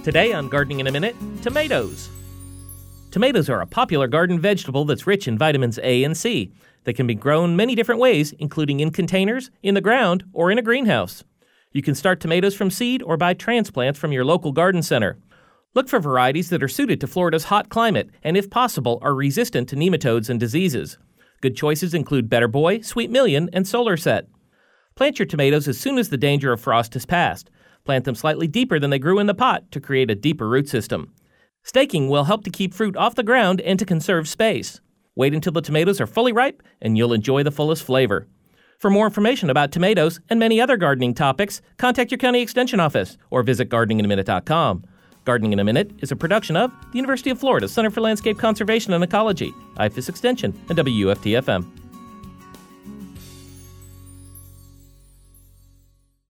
Today on Gardening in a Minute, tomatoes. Tomatoes are a popular garden vegetable that's rich in vitamins A and C. They can be grown many different ways, including in containers, in the ground, or in a greenhouse. You can start tomatoes from seed or buy transplants from your local garden center. Look for varieties that are suited to Florida's hot climate and, if possible, are resistant to nematodes and diseases. Good choices include Better Boy, Sweet Million, and Solar Set. Plant your tomatoes as soon as the danger of frost has passed. Plant them slightly deeper than they grew in the pot to create a deeper root system. Staking will help to keep fruit off the ground and to conserve space. Wait until the tomatoes are fully ripe and you'll enjoy the fullest flavor. For more information about tomatoes and many other gardening topics, contact your county extension office or visit gardeninginaminute.com. Gardening in a Minute is a production of the University of Florida Center for Landscape Conservation and Ecology, IFAS Extension, and WUFT-FM.